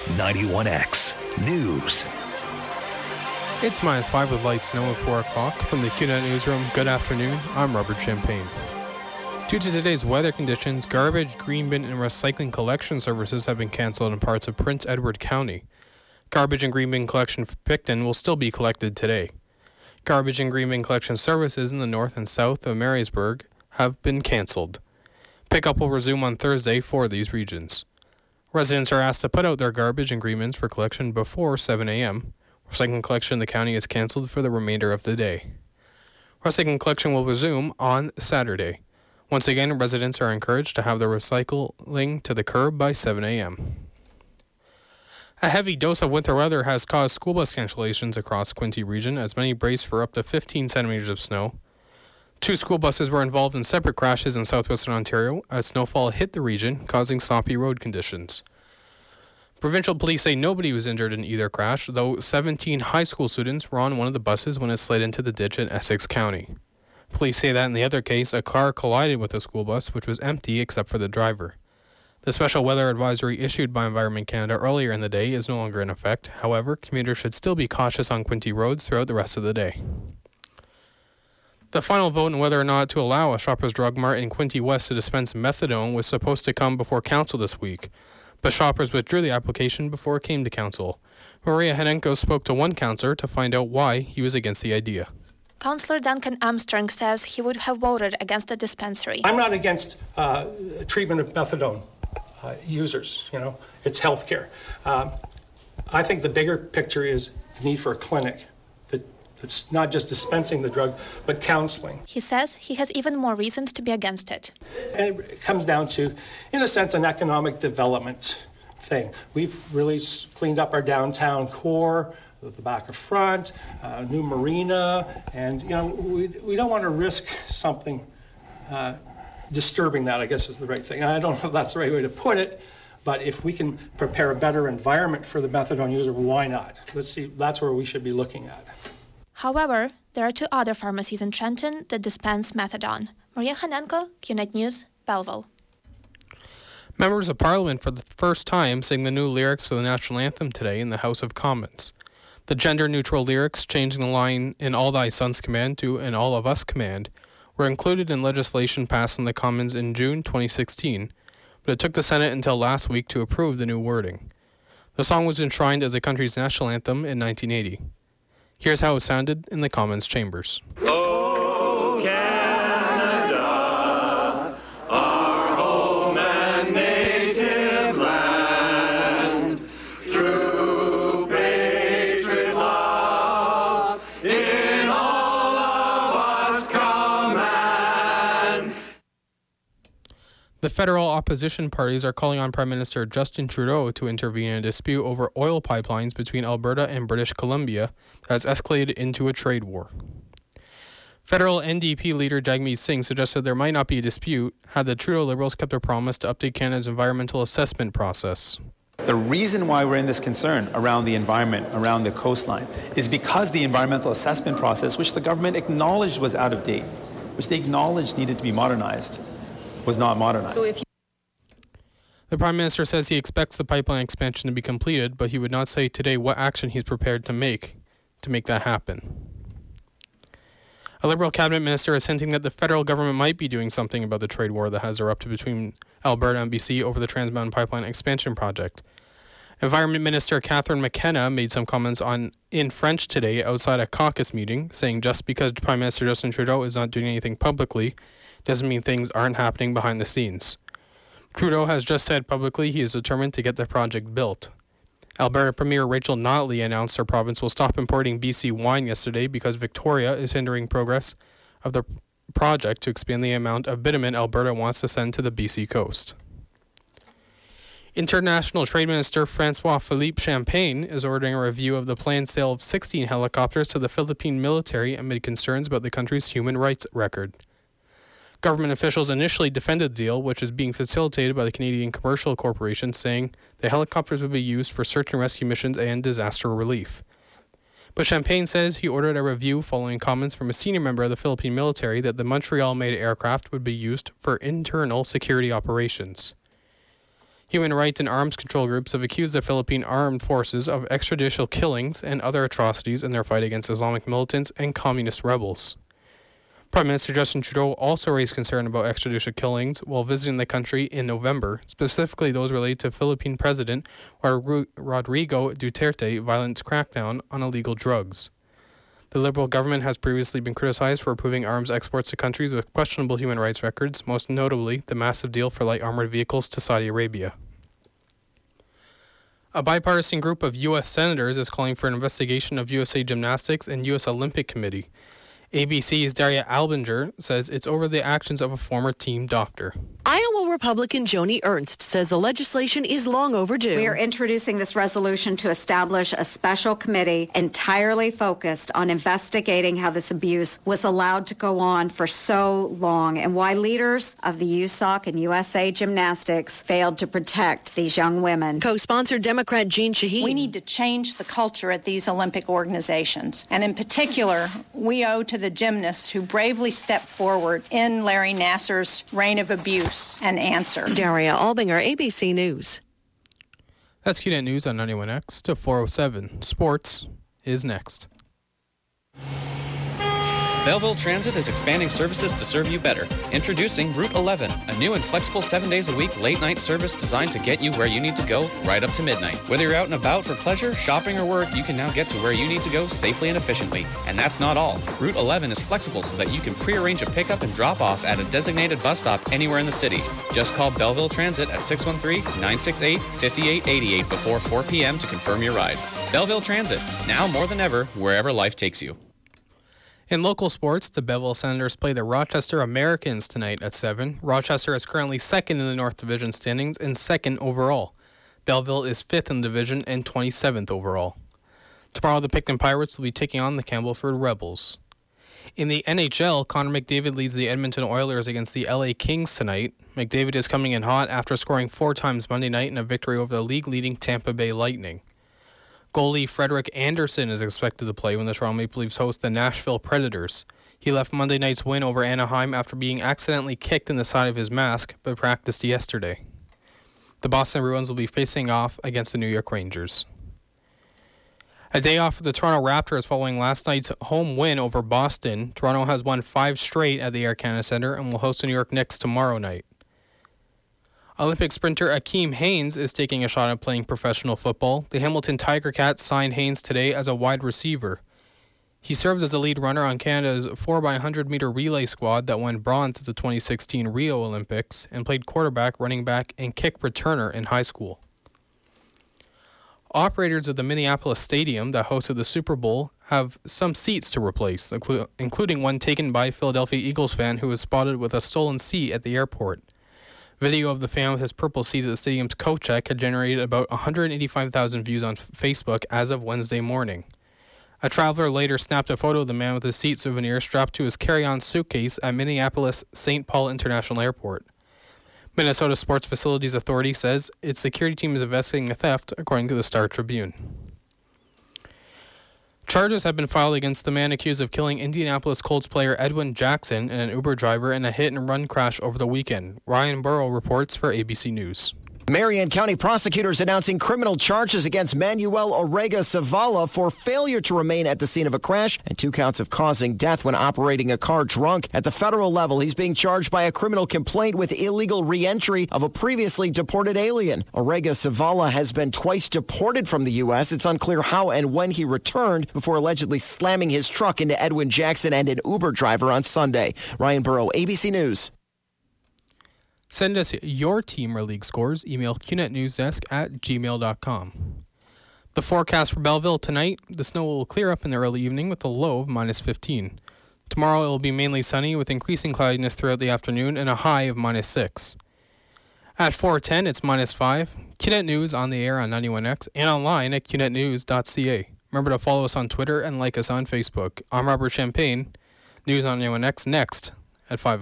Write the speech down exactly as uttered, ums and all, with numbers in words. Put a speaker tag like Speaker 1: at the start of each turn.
Speaker 1: ninety-one X News.
Speaker 2: It's minus five with light snow at four o'clock. From the Q net Newsroom, good afternoon. I'm Robert Champagne. Due to today's weather conditions, garbage, green bin, and recycling collection services have been canceled in parts of Prince Edward County. Garbage and green bin collection for Picton will still be collected today. Garbage and green bin collection services in the north and south of Marysburg have been canceled. Pickup will resume on Thursday for these regions. Residents are asked to put out their garbage and green bins for collection before seven a.m. Recycling collection in the county is canceled for the remainder of the day. Recycling collection will resume on Saturday. Once again, residents are encouraged to have their recycling to the curb by seven a.m. A heavy dose of winter weather has caused school bus cancellations across Quinte region as many brace for up to fifteen centimeters of snow. Two school buses were involved in separate crashes in southwestern Ontario as snowfall hit the region, causing sloppy road conditions. Provincial police say nobody was injured in either crash, though seventeen high school students were on one of the buses when it slid into the ditch in Essex County. Police say that in the other case, a car collided with a school bus, which was empty except for the driver. The special weather advisory issued by Environment Canada earlier in the day is no longer in effect. However, commuters should still be cautious on Quinte roads throughout the rest of the day. The final vote on whether or not to allow a Shoppers Drug Mart in Quinte West to dispense methadone was supposed to come before Council this week, but Shoppers withdrew the application before it came to Council. Maria Henenko spoke to one councillor to find out why he was against the idea.
Speaker 3: Councillor Duncan Armstrong says he would have voted against the dispensary.
Speaker 4: I'm not against uh, treatment of methadone uh, users. You know, it's healthcare. Um, I think the bigger picture is the need for a clinic that, that's not just dispensing the drug, but counseling.
Speaker 3: He says he has even more reasons to be against it.
Speaker 4: And it comes down to, in a sense, an economic development thing. We've really cleaned up our downtown core, the back of front, uh, new marina, and you know we we don't want to risk something uh, disturbing that, I guess is the right thing. I don't know if that's the right way to put it, but if we can prepare a better environment for the methadone user, why not? Let's see, that's where we should be looking at.
Speaker 3: However, there are two other pharmacies in Trenton that dispense methadone. Maria Hanenko, Q net News, Belleville.
Speaker 2: Members of Parliament for the first time sang the new lyrics to the national anthem today in the House of Commons. The gender-neutral lyrics, changing the line "In all thy sons command" to "In all of us command," were included in legislation passed in the Commons in June twenty sixteen, but it took the Senate until last week to approve the new wording. The song was enshrined as the country's national anthem in nineteen eighty. Here's how it sounded in the Commons chambers.
Speaker 5: Oh, Canada, our home and native land, true
Speaker 2: The federal opposition parties are calling on Prime Minister Justin Trudeau to intervene in a dispute over oil pipelines between Alberta and British Columbia that has escalated into a trade war. Federal N D P leader Jagmeet Singh suggested there might not be a dispute had the Trudeau Liberals kept their promise to update Canada's environmental assessment process.
Speaker 6: The reason why we're in this concern around the environment, around the coastline, is because the environmental assessment process, which the government acknowledged was out of date, which they acknowledged needed to be modernized, was not modernized. So if you-
Speaker 2: the Prime Minister says he expects the pipeline expansion to be completed, but he would not say today what action he's prepared to make to make that happen. A Liberal cabinet minister is hinting that the federal government might be doing something about the trade war that has erupted between Alberta and B C over the Trans Mountain Pipeline expansion project. Environment Minister Catherine McKenna made some comments on in French today outside a caucus meeting, saying just because Prime Minister Justin Trudeau is not doing anything publicly doesn't mean things aren't happening behind the scenes. Trudeau has just said publicly he is determined to get the project built. Alberta Premier Rachel Notley announced her province will stop importing B C wine yesterday because Victoria is hindering progress of the project to expand the amount of bitumen Alberta wants to send to the B C coast. International Trade Minister François-Philippe Champagne is ordering a review of the planned sale of sixteen helicopters to the Philippine military amid concerns about the country's human rights record. Government officials initially defended the deal, which is being facilitated by the Canadian Commercial Corporation, saying the helicopters would be used for search and rescue missions and disaster relief. But Champagne says he ordered a review following comments from a senior member of the Philippine military that the Montreal-made aircraft would be used for internal security operations. Human rights and arms control groups have accused the Philippine Armed Forces of extrajudicial killings and other atrocities in their fight against Islamic militants and communist rebels. Prime Minister Justin Trudeau also raised concern about extrajudicial killings while visiting the country in November, specifically those related to Philippine President Rodrigo Duterte violent crackdown on illegal drugs. The Liberal government has previously been criticized for approving arms exports to countries with questionable human rights records, most notably the massive deal for light armored vehicles to Saudi Arabia. A bipartisan group of U S senators is calling for an investigation of U S A Gymnastics and U S Olympic Committee. A B C's Daria Albinger says it's over the actions of a former team doctor.
Speaker 7: Iowa Republican Joni Ernst says the legislation is long overdue.
Speaker 8: We are introducing this resolution to establish a special committee entirely focused on investigating how this abuse was allowed to go on for so long and why leaders of the U S O C and U S A Gymnastics failed to protect these young women.
Speaker 7: Co-sponsored Democrat Jean Shaheen.
Speaker 9: We need to change the culture at these Olympic organizations. And in particular, we owe to the gymnasts who bravely stepped forward in Larry Nassar's reign of abuse and answer.
Speaker 7: Daria Albinger, A B C News.
Speaker 2: That's Q Net News on ninety-one X to four oh seven. Sports is next.
Speaker 10: Belleville Transit is expanding services to serve you better. Introducing Route eleven, a new and flexible seven days a week late-night service designed to get you where you need to go right up to midnight. Whether you're out and about for pleasure, shopping, or work, you can now get to where you need to go safely and efficiently. And that's not all. Route eleven is flexible so that you can pre-arrange a pickup and drop-off at a designated bus stop anywhere in the city. Just call Belleville Transit at six one three, nine six eight, five eight eight eight before four p.m. to confirm your ride. Belleville Transit, now more than ever, wherever life takes you.
Speaker 2: In local sports, the Belleville Senators play the Rochester Americans tonight at seven. Rochester is currently second in the North Division standings and second overall. Belleville is fifth in the division and twenty-seventh overall. Tomorrow, the Picton Pirates will be taking on the Campbellford Rebels. In the N H L, Connor McDavid leads the Edmonton Oilers against the L A Kings tonight. McDavid is coming in hot after scoring four times Monday night in a victory over the league-leading Tampa Bay Lightning. Goalie Frederik Andersen is expected to play when the Toronto Maple Leafs host the Nashville Predators. He left Monday night's win over Anaheim after being accidentally kicked in the side of his mask, but practiced yesterday. The Boston Bruins will be facing off against the New York Rangers. A day off for the Toronto Raptors following last night's home win over Boston. Toronto has won five straight at the Air Canada Centre and will host the New York Knicks tomorrow night. Olympic sprinter Akeem Haynes is taking a shot at playing professional football. The Hamilton Tiger Cats signed Haynes today as a wide receiver. He served as a lead runner on Canada's four by one hundred meter relay squad that won bronze at the twenty sixteen Rio Olympics and played quarterback, running back, and kick returner in high school. Operators of the Minneapolis Stadium that hosted the Super Bowl have some seats to replace, inclu- including one taken by a Philadelphia Eagles fan who was spotted with a stolen seat at the airport. Video of the fan with his purple seat at the stadium's coat check had generated about one hundred eighty-five thousand views on Facebook as of Wednesday morning. A traveler later snapped a photo of the man with his seat souvenir strapped to his carry-on suitcase at Minneapolis Saint Paul International Airport. Minnesota Sports Facilities Authority says its security team is investigating the theft, according to the Star Tribune. Charges have been filed against the man accused of killing Indianapolis Colts player Edwin Jackson and an Uber driver in a hit-and-run crash over the weekend. Ryan Burrow reports for A B C News.
Speaker 11: Marion County prosecutors announcing criminal charges against Manuel Orega Zavala for failure to remain at the scene of a crash and two counts of causing death when operating a car drunk. At the federal level, he's being charged by a criminal complaint with illegal reentry of a previously deported alien. Orega Zavala has been twice deported from the U S. It's unclear how and when he returned before allegedly slamming his truck into Edwin Jackson and an Uber driver on Sunday. Ryan Burrow, A B C News.
Speaker 2: Send us your team or league scores. Email q net news desk at gmail dot com. The forecast for Belleville tonight, the snow will clear up in the early evening with a low of minus fifteen. Tomorrow it will be mainly sunny with increasing cloudiness throughout the afternoon and a high of minus six. At four ten, it's minus five. Q Net News on the air on ninety-one X and online at q net news dot c a. Remember to follow us on Twitter and like us on Facebook. I'm Robert Champagne. News on ninety-one X next at five.